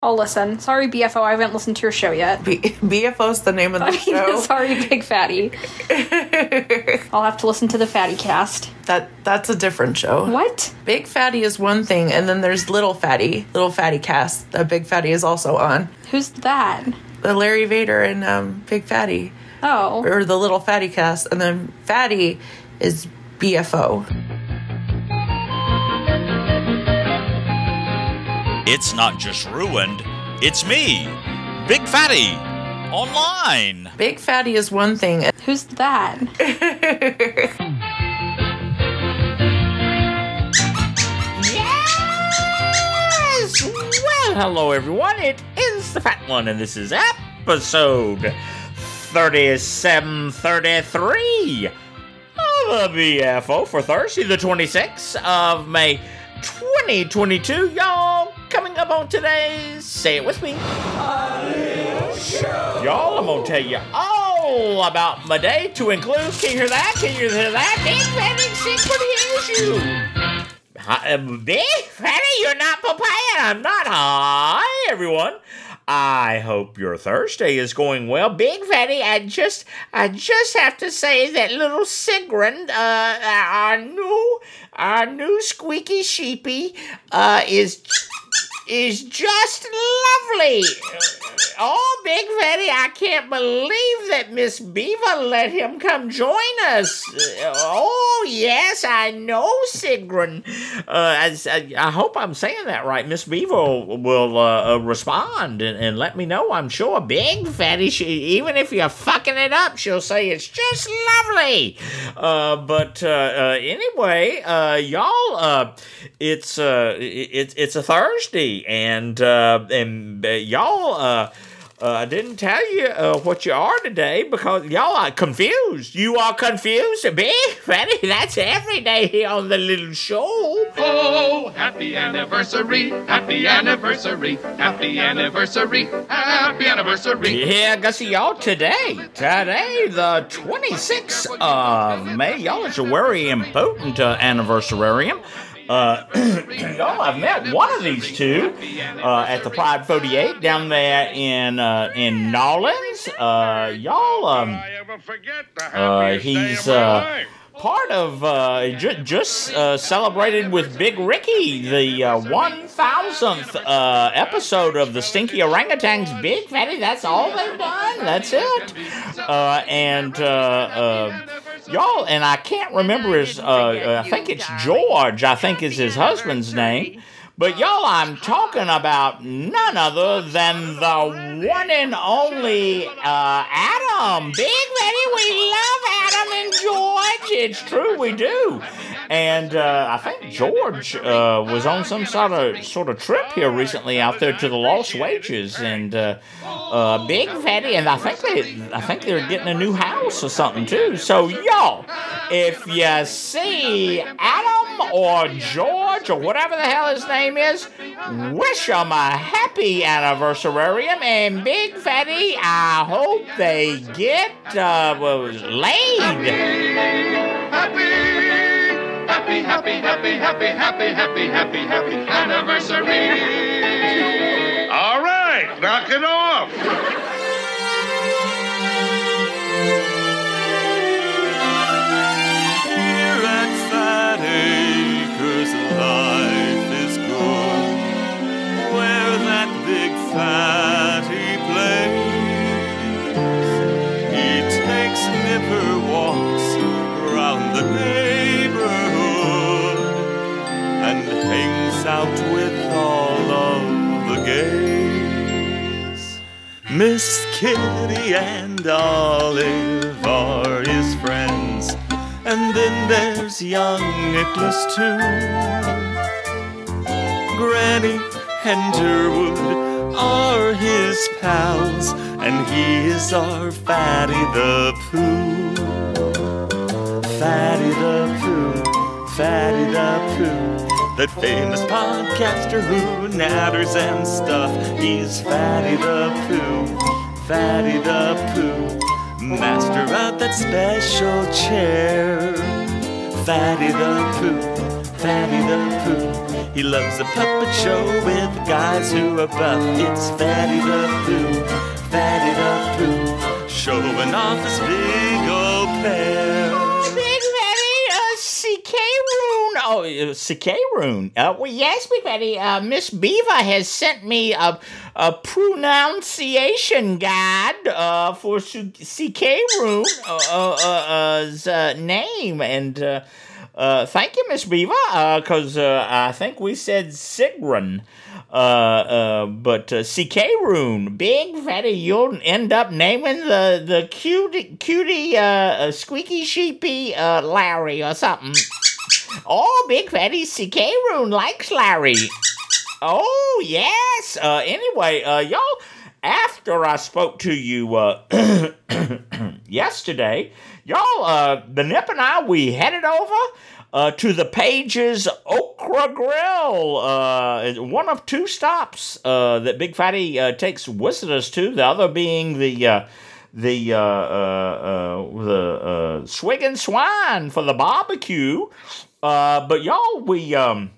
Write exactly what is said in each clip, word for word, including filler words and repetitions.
I'll listen. Sorry, B F O, I haven't listened to your show yet. B- BFO's the name of the show. Sorry, Big Fatty. I'll have to listen to the Fatty Cast. That That's a different show. What? Big Fatty is one thing, and then there's Little Fatty. Little Fatty Cast that Big Fatty is also on. Who's that? The Larry Vader and um, Big Fatty. Oh. Or the Little Fatty Cast. And then Fatty is B F O. It's not just ruined, it's me, Big Fatty, online. Big Fatty is one thing. Who's that? Yes! Well, hello everyone, it is the Fat One, and this is episode thirty-seven thirty-three of the B F O for Thursday, the twenty-sixth of May, twenty twenty-two. Y'all, coming up on today's, say it with me, y'all, I'm gonna tell you all about my day to include, can you hear that, can you hear that, Big Fatty Secret hears you. Hi, Big Fatty, you're not prepared, I'm not. Hi, everyone. I hope your Thursday is going well. Big Fatty, I just I just have to say that little Sigrun, uh, our new our new squeaky sheepy, uh, is is just lovely. Oh, Big Fatty, I can't believe that Miss Beaver let him come join us. Oh, yes, I know, Sigrun. Uh, as, I, I hope I'm saying that right. Miss Beaver will, will uh, uh, respond and, and let me know, I'm sure. Big Fatty, she, even if you're fucking it up, she'll say it's just lovely. Uh, but uh, uh, anyway, uh, y'all, uh, it's, uh, it, it's a Thursday, and, uh, and uh, y'all, uh, Uh, I didn't tell you uh, what you are today because y'all are confused. You are confused, Big Fatty. That's every day here on the little show. Oh, happy anniversary, happy anniversary, happy anniversary, happy anniversary. Yeah, I see y'all today. Today, the twenty-sixth of May. Y'all, it's a very important uh, anniversarium. Uh, y'all, I've met one of these two uh, at the Pride forty-eight down there in uh, in Nolens. Uh, y'all, um, uh, he's uh, part of uh, ju- just uh, celebrated with Big Ricky the uh, one thousandth uh, episode of the Stinky Orangutans. Big Fatty, that's all they've done. That's it. Uh, and uh, uh, y'all, and I can't remember his, uh, uh, I think it's George, I think is his husband's name. But y'all, I'm talking about none other than the one and only uh, Adam. Big Fatty, we love Adam and George. It's true, we do. And uh, I think George uh, was on some sort of sort of trip here recently out there to the Lost Wages, and uh, uh, Big Fatty, and I think they, I think they're getting a new house or something too. So y'all, if you see Adam or George or whatever the hell his name is, wish them a happy anniversarium, and Big Fatty, I hope they get uh, well, laid. Happy, happy, happy, happy, happy, happy, happy, happy, happy anniversary. All right, knock it off. Here at Fat Acres, life is good, where that big fatty plays. He takes nipper walks around the neighborhood and hangs out with all of the gays. Miss Kitty and Olive are his friends, and then there's young Nicholas too. Granny and Durwood are his pals, and he is our Fatty the Pooh. Fatty the Pooh, Fatty the Pooh, that famous podcaster who natters and stuff. He's Fatty the Pooh, Fatty the Pooh, master of that special chair. Fatty the Pooh, Fatty the Pooh. He loves a puppet show with guys who are buff. It's Fatty the Pooh, Fatty the Pooh, showing off his big old pair. Big Fatty, uh, C K Roon. Oh, uh, C K Roon. Uh, well, yes, Big Fatty. Uh, Miss Beaver has sent me a, a pronunciation guide uh, for C K Roon, uh, uh, uh, uh, name, and uh, uh, thank you, Miss Beaver, because uh, uh, I think we said Sigrun. Uh, uh, but uh, C K Roon, Big Fatty, you'll end up naming the the cutie, cutie, uh, uh, squeaky sheepy, uh, Larry or something. Oh, Big Fatty, C K Roon likes Larry. Oh, yes. Uh, anyway, uh, y'all, after I spoke to you, uh, yesterday, y'all, uh, the Nip and I, we headed over, uh, to the Pages Okra Grill, uh, one of two stops, uh, that Big Fatty, uh, takes visitors to, the other being the, uh, the, uh, uh, uh, the, uh, Swig and Swine for the barbecue. Uh, but y'all, we, um,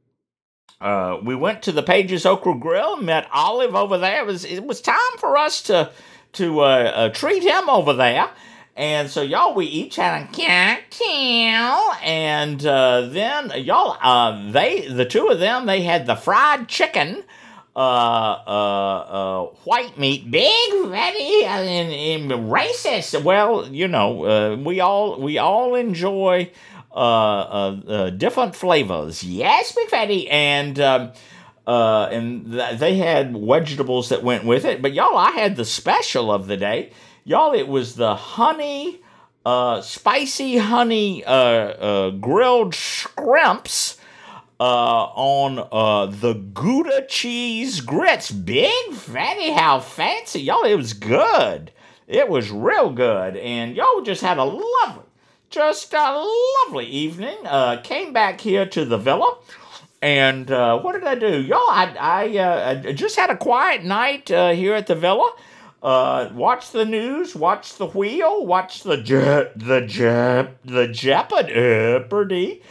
Uh, we went to the Pages Okra Grill, met Olive over there. It was it was time for us to to uh, uh, treat him over there, and so y'all, we each had a cocktail, and uh, then y'all, uh, they the two of them, they had the fried chicken, uh, uh, uh, white meat, Big Fatty, and, and racist. Well, you know, uh, we all we all enjoy. Uh, uh, uh, different flavors. Yes, Big Fatty. And, um, uh, and th- they had vegetables that went with it. But y'all, I had the special of the day. Y'all, it was the honey, uh, spicy honey, uh, uh, grilled shrimps, uh, on, uh, the Gouda cheese grits. Big Fatty, how fancy. Y'all, it was good. It was real good. And y'all just had a lovely, Just a lovely evening. Uh, came back here to the villa, and uh, what did I do, y'all? I I, uh, I just had a quiet night uh, here at the villa. Uh, watched the news, watched the wheel, watched the je- the je- the Jeopardy.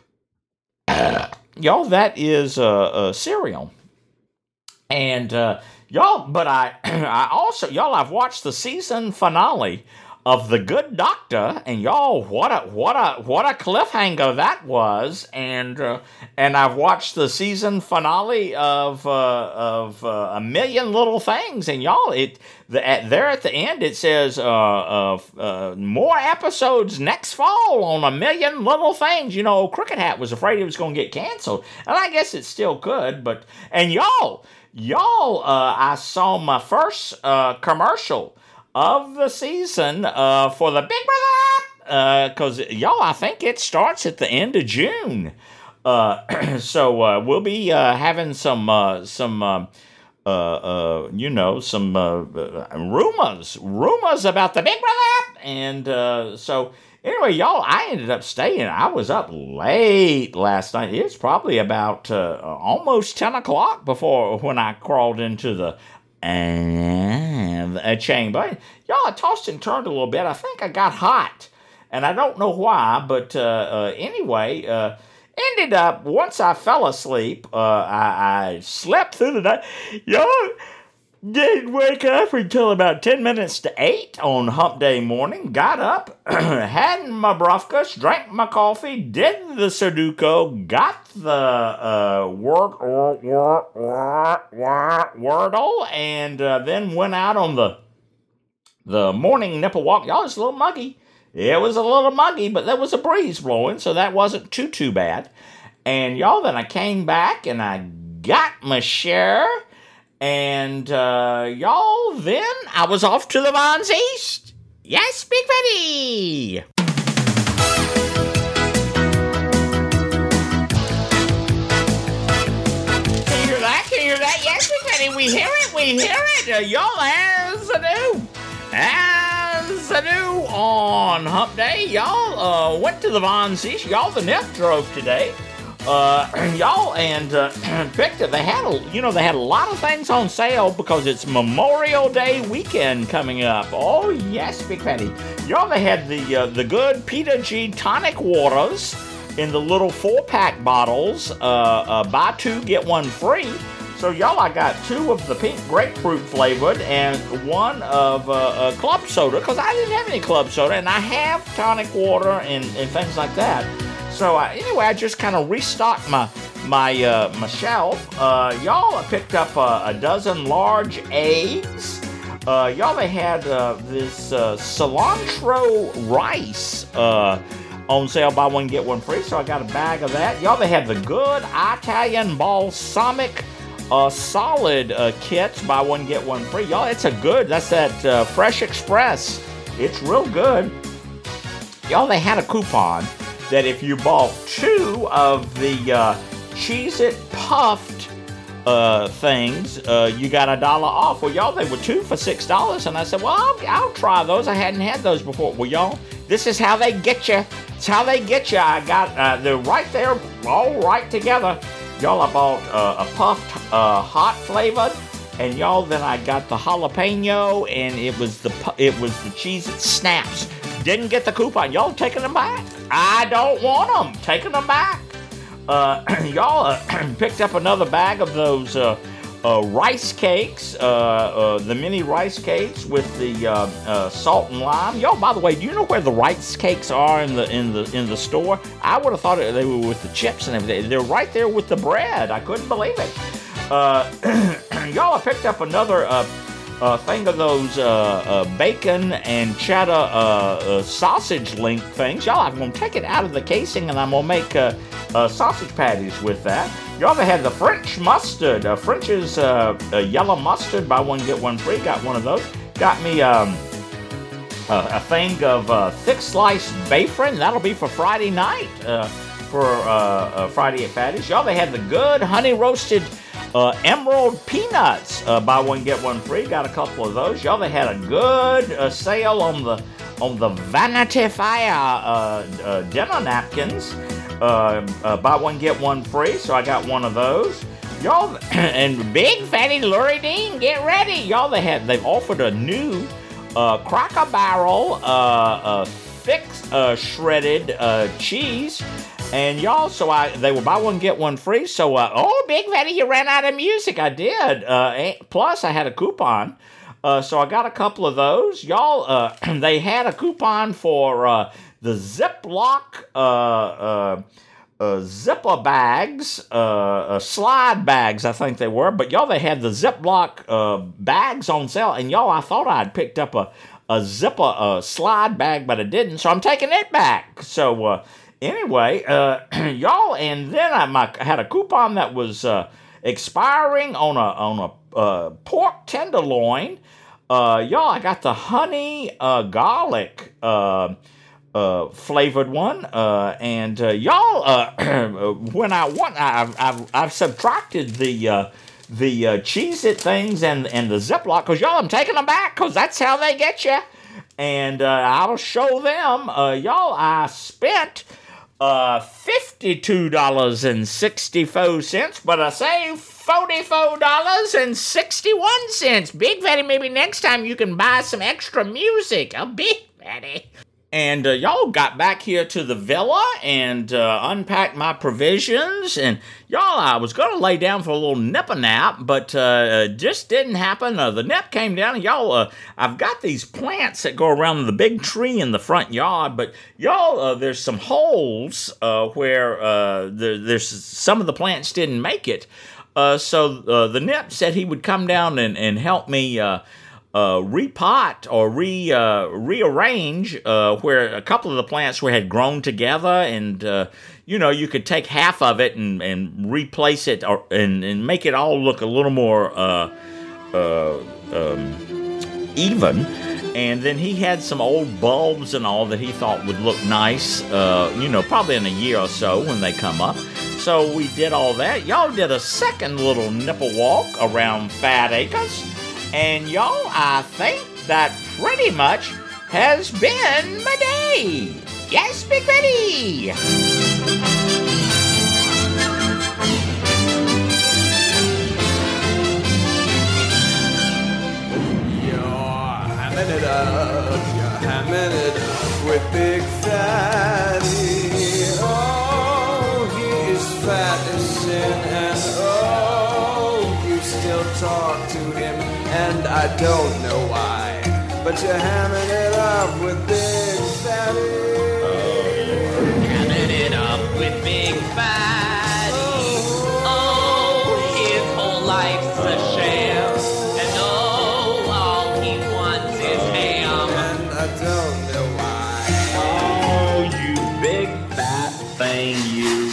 Y'all, that is a uh, uh, cereal, and uh, y'all. But I I also y'all. I've watched the season finale of The Good Doctor, and y'all, what a what a what a cliffhanger that was, and uh, and I've watched the season finale of uh, of uh, A Million Little Things, and y'all, it the, at, there at the end it says uh, uh, uh, more episodes next fall on A Million Little Things. You know, Cricket Hat was afraid it was going to get canceled, and I guess it still could, but and y'all, y'all, uh, I saw my first uh, commercial of the season uh, for the Big Brother, because uh, y'all, I think it starts at the end of June. Uh, so uh, we'll be uh, having some uh, some uh, uh, uh, you know some uh, rumors rumors about the Big Brother, and uh, so anyway, y'all, I ended up staying. I was up late last night. It's probably about uh, almost ten o'clock before when I crawled into the. And a chamber. Y'all, I tossed and turned a little bit. I think I got hot. And I don't know why, but uh, uh, anyway, uh, ended up, once I fell asleep, uh, I, I slept through the night. Y'all didn't wake up until about ten minutes to eight on hump day morning. Got up, had my breakfast, drank my coffee, did the Sudoku, got the uh, word, word, word, word, Wordle, and uh, then went out on the the morning nipple walk. Y'all, it's a little muggy. It was a little muggy, but there was a breeze blowing, so that wasn't too, too bad. And y'all, then I came back and I got my share. And, uh, y'all, then I was off to the Vons East. Yes, Big Fatty! Can you hear that? Can you hear that? Yes, Big Fatty, we hear it, we hear it. Uh, y'all, as anew. As anew on Hump Day, y'all, uh, went to the Vons East. Y'all, the Nip drove today. Uh, y'all, and uh, picked it. They had, a, you know, they had a lot of things on sale because it's Memorial Day weekend coming up. Oh yes, Big Fatty. Y'all, they had the uh, the good Peter G tonic waters in the little four-pack bottles, uh, uh, buy two, get one free. So, y'all, I got two of the pink grapefruit flavored and one of uh, uh, club soda, because I didn't have any club soda, and I have tonic water and, and things like that. So, uh, anyway, I just kind of restocked my my uh, my shelf. Uh, y'all, I picked up uh, a dozen large eggs. Uh, y'all, they had uh, this uh, cilantro rice uh, on sale, buy one, get one free, so I got a bag of that. Y'all, they have the good Italian balsamic uh, solid uh, kits, buy one, get one free. Y'all, it's a good, that's that uh, Fresh Express. It's real good. Y'all, they had a coupon that if you bought two of the uh, Cheez-It Puffed uh, things, uh, you got a dollar off. Well, y'all, they were two for six dollars, and I said, well, I'll, I'll try those. I hadn't had those before. Well, y'all, this is how they get you. It's how they get you. I got, uh, they're right there, all right together. Y'all, I bought uh, a puffed uh, hot flavored, and y'all, then I got the jalapeno, and it was the it was the Cheez-It Snaps. Didn't get the coupon. Y'all taking them back? I don't want them. Taking them back. Uh, y'all uh, picked up another bag of those uh, uh, rice cakes, uh, uh, the mini rice cakes with the uh, uh, salt and lime. Y'all, by the way, do you know where the rice cakes are in the in the in the store? I would have thought they were with the chips and everything. They're right there with the bread. I couldn't believe it. Uh, y'all, I picked up another uh, uh, thing of those uh, uh, bacon and cheddar uh, uh, sausage link things. Y'all, I'm gonna take it out of the casing and I'm gonna make uh, uh, sausage patties with that. Y'all, they had the French mustard, uh, French's uh, uh, yellow mustard, buy one get one free. Got one of those. Got me um, a, a thing of uh, thick sliced bacon. That'll be for Friday night. Uh, for uh, uh, Friday at Fatty's. Y'all, they had the good honey roasted Uh, emerald peanuts, uh, buy one get one free. Got a couple of those. Y'all, they had a good uh, sale on the on the Vanity Fair uh, uh, dinner napkins. Uh, uh, buy one get one free. So I got one of those. Y'all, and Big Fatty Lurie Dean, get ready. Y'all, they had they've offered a new uh, Cracker Barrel uh, uh, thick uh, shredded uh, cheese. And y'all, so I they will buy one, get one free. So, uh, oh, Big Fatty, you ran out of music. I did. Uh, plus, I had a coupon. Uh, so I got a couple of those. Y'all, uh, they had a coupon for uh, the Ziploc uh, uh, uh, zipper bags, uh, uh, slide bags, I think they were. But y'all, they had the Ziploc uh, bags on sale. And y'all, I thought I'd picked up a, a zipper uh, slide bag, but I didn't. So I'm taking it back. So, uh, Anyway, uh, y'all, and then I, my, I had a coupon that was uh, expiring on a on a uh, pork tenderloin. Uh, y'all, I got the honey uh, garlic uh, uh, flavored one, uh, and uh, y'all, uh, when I want, I've, I've I've subtracted the uh, the uh, Cheez-It things and and the Ziploc, cause y'all, I'm taking them back, cause that's how they get you, and uh, I'll show them, uh, y'all. I spent. Uh, fifty-two dollars and sixty-four cents, but I saved forty-four dollars and sixty-one cents. Big Fatty, maybe next time you can buy some extra music. A Big Fatty. And uh, y'all got back here to the villa and uh, unpacked my provisions. And y'all, I was going to lay down for a little nipper nap, but uh, it just didn't happen. Uh, the nip came down. And y'all, uh, I've got these plants that go around the big tree in the front yard. But y'all, uh, there's some holes uh, where uh, there, there's some of the plants didn't make it. Uh, so uh, the nip said he would come down and, and help me uh, Uh, repot or re uh, rearrange uh, where a couple of the plants were had grown together, and uh, you know, you could take half of it and, and replace it or and, and make it all look a little more uh, uh, um, even. And then he had some old bulbs and all that he thought would look nice, uh, you know, probably in a year or so when they come up. So we did all that. Y'all did a second little nipple walk around Fat Acres. And y'all, I think that pretty much has been my day. Yes, Big Fatty! You're hamming it up, you're hamming it up with Big Fatty. Oh. fat is sin, and oh, you still talk to him, and I don't know why, but you're hamming it up with Big Fatty. Hamming it up with Big Fatty. Oh, his whole life's a sham, and oh, all he wants is ham, and I don't know why. Oh, you big fat thing, you.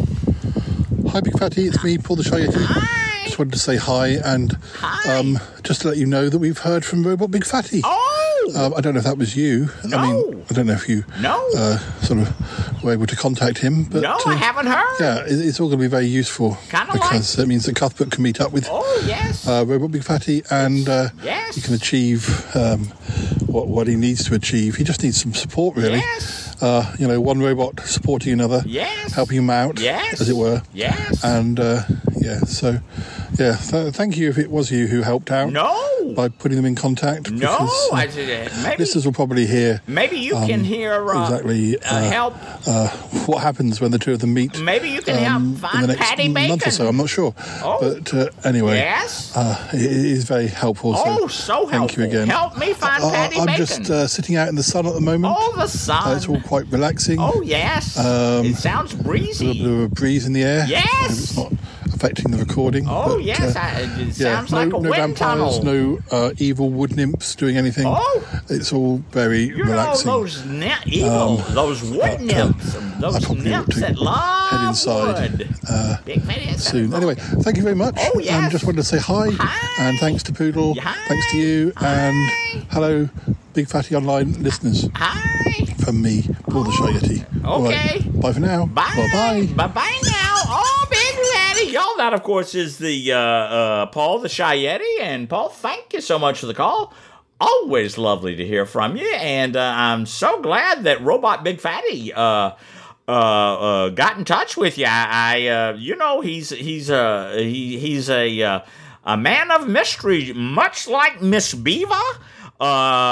Hi, Big Fatty. It's me, Paul the Shy Yeti. Hi. Just wanted to say hi and Hi. um, just to let you know that we've heard from Robot Big Fatty. Oh! Um, I don't know if that was you. No. I mean, I don't know if you No. uh, sort of were able to contact him. But, No, uh, I haven't heard. Yeah, it, it's all going to be very useful. Kinda because like- it means that Cuthbert can meet up with Oh, yes. uh, Robot Big Fatty and uh, Yes. he can achieve um, what, what he needs to achieve. He just needs some support, really. Yes. Uh, you know, one robot supporting another, Yes. helping him out, Yes. as it were. Yes. And, uh, yeah, so, yeah, th- thank you if it was you who helped out. No. By putting them in contact. No, because, uh, I did. Maybe, listeners will probably hear maybe you can hear uh, exactly uh, uh, help. uh, what happens when the two of them meet. Maybe you can um, help in the find next Patty Bacon. month or so. I'm not sure. Oh. But uh, anyway, Yes. uh, it, it is very helpful. So Oh, so helpful. thank you again. Help me find Uh, Patty I'm Bacon. just uh, sitting out in the sun at the moment. Oh, the sun. Uh, it's all quite relaxing. Oh, yes. Um, it sounds a little bit breezy. of a breeze in the air. Yes. I hope it's not affecting the recording. Oh, but, yes. uh, I, it yeah, sounds no, like a no wind vampires, tunnel. no uh, evil wood nymphs doing anything. Oh. It's all very You relaxing. know those ne- evil, Um, those wood but, um, nymphs, I those probably ought nymphs to that love head inside wood. uh, Big Fatty is soon. so Anyway, good. thank you very much. Oh, yes. Um, just wanted to say hi, Hi. and thanks to Poodle, Hi. thanks to you, Hi. and hello, Big Fatty Online listeners Hi. from me, Paul the Shy Yeti. All Okay. right, bye for now. Bye. Bye-bye. Bye-bye now. Oh, Big Fatty. Y'all, that, of course, is the uh, uh, Paul the Shy Yeti. And, Paul, thank you so much for the call. Always lovely to hear from you. And uh, I'm so glad that Robot Big Fatty uh, uh, uh, got in touch with you. I, I uh, you know, he's he's uh, he, he's a uh, a man of mystery, much like Miss Beaver. Uh,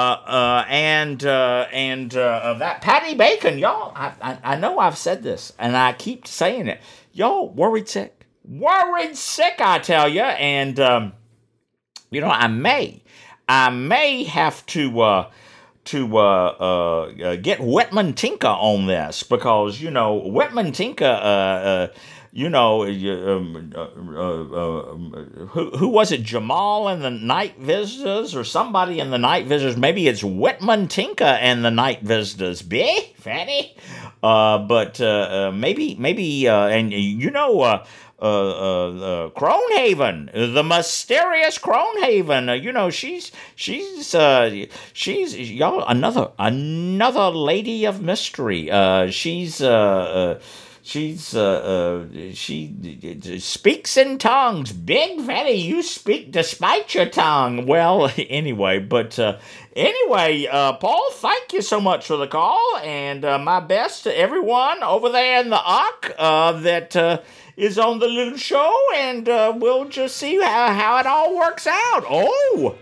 uh, and, uh, and, uh, that Patty Bacon, y'all, I, I, I know I've said this, and I keep saying it. Y'all, worried sick. Worried sick, I tell you. And, um, you know, I may, I may have to, uh, to, uh, uh, uh get Whitman Tinker on this, because, you know, Whitman Tinker, uh, uh, you know, um, uh, uh, uh, who who was it? Jamal and the Night Visitors, or somebody in the Night Visitors? Maybe it's Whitman Tinker and the Night Visitors. Be Fatty, uh, but uh, uh, maybe maybe uh, and you know. Uh, Uh, uh, uh, Cronehaven, the mysterious Cronehaven. Uh, you know, she's she's uh, she's y'all another another lady of mystery. Uh, she's uh, uh she's uh, uh she speaks in tongues. Big Fatty, you speak despite your tongue. Well, anyway, but uh, anyway, uh, Paul, thank you so much for the call, and uh, my best to everyone over there in the Ark uh, that. Uh, is on the little show, and uh, we'll just see how, how it all works out. Oh!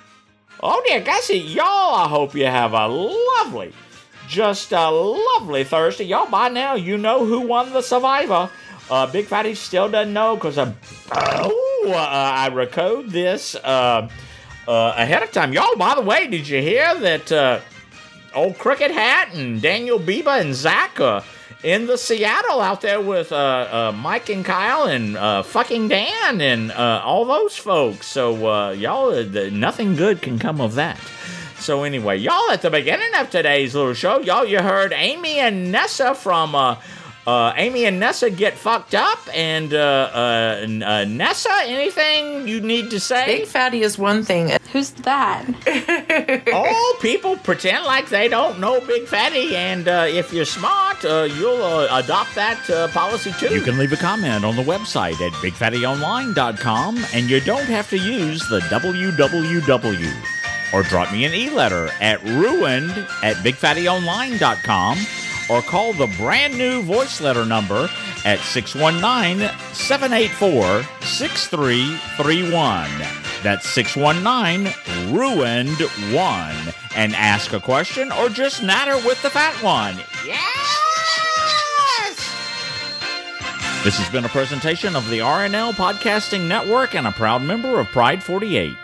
Oh, dear Gussie, y'all, I hope you have a lovely, just a lovely Thursday. Y'all, by now, you know who won the Survivor. Uh, Big Fatty still doesn't know, because I, oh, uh, I recorded this uh, uh, ahead of time. Y'all, by the way, did you hear that uh, old Cricket Hat and Daniel Bieber and Zach uh, in the Seattle out there with uh, uh, Mike and Kyle and uh, fucking Dan and uh, all those folks. So, uh, y'all, uh, nothing good can come of that. So, anyway, y'all, at the beginning of today's little show, y'all, you heard Amy and Nessa from uh, uh, Amy and Nessa Get Fucked Up. And uh, uh, uh, Nessa, anything you need to say? Big Fatty is one thing. Who's that? Oh, people pretend like they don't know Big Fatty, and uh, if you're smart, uh, you'll uh, adopt that uh, policy too. You can leave a comment on the website at big fatty online dot com, and you don't have to use the W W W. Or drop me an e-letter at ruined at big fatty online dot com, or call the brand new voice letter number at six one nine, seven eight four, six three three one. That's six one nine, ruined one. And ask a question or just natter with the fat one. Yes! This has been a presentation of the R N L Podcasting Network and a proud member of Pride forty-eight.